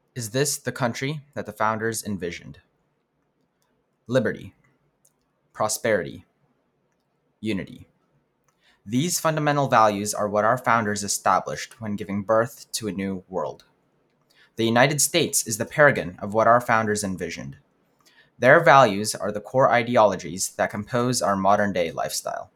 Is this the country that the founders envisioned? Liberty, prosperity, unity. These fundamental values are what our founders established when giving birth to a new world. The United States is the paragon of what our founders envisioned. Their values are the core ideologies that compose our modern day lifestyle.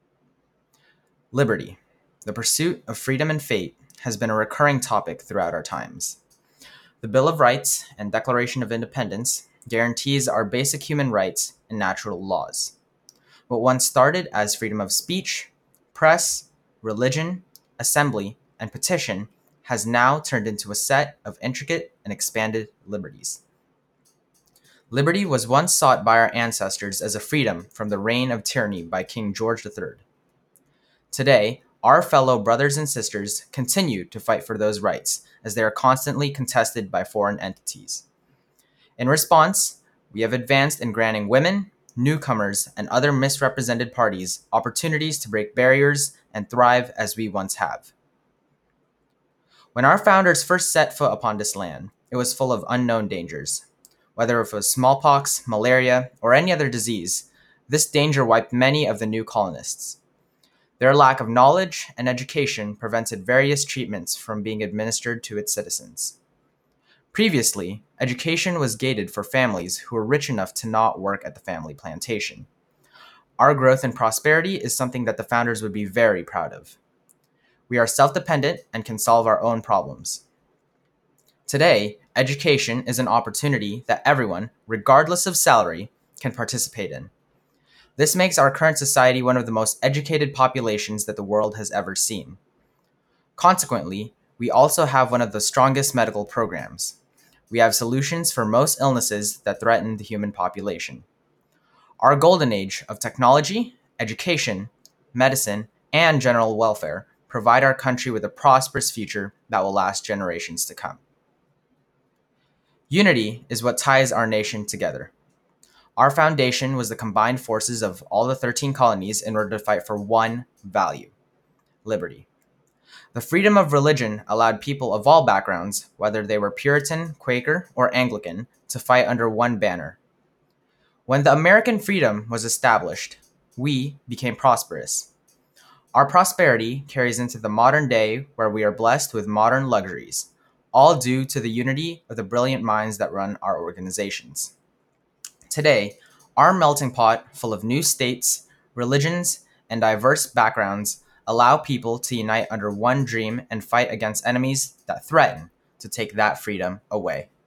Liberty, the pursuit of freedom and fate, has been a recurring topic throughout our times. The Bill of Rights and Declaration of Independence guarantees our basic human rights and natural laws. What once started as freedom of speech, press, religion, assembly, and petition has now turned into a set of intricate and expanded liberties. Liberty was once sought by our ancestors as a freedom from the reign of tyranny by King George III. Today, our fellow brothers and sisters continue to fight for those rights as they are constantly contested by foreign entities. In response, we have advanced in granting women, newcomers, and other misrepresented parties opportunities to break barriers and thrive as we once have. When our founders first set foot upon this land, it was full of unknown dangers. Whether it was smallpox, malaria, or any other disease, this danger wiped many of the new colonists. Their lack of knowledge and education prevented various treatments from being administered to its citizens. Previously, education was gated for families who were rich enough to not work at the family plantation. Our growth and prosperity is something that the founders would be very proud of. We are self-dependent and can solve our own problems. Today, education is an opportunity that everyone, regardless of salary, can participate in. This makes our current society one of the most educated populations that the world has ever seen. Consequently, we also have one of the strongest medical programs. We have solutions for most illnesses that threaten the human population. Our golden age of technology, education, medicine, and general welfare provide our country with a prosperous future that will last generations to come. Unity is what ties our nation together. Our foundation was the combined forces of all the 13 colonies in order to fight for one value: liberty. The freedom of religion allowed people of all backgrounds, whether they were Puritan, Quaker, or Anglican, to fight under one banner. When the American freedom was established, we became prosperous. Our prosperity carries into the modern day where we are blessed with modern luxuries, all due to the unity of the brilliant minds that run our organizations. Today, our melting pot, full of new states, religions, and diverse backgrounds, allow people to unite under one dream and fight against enemies that threaten to take that freedom away.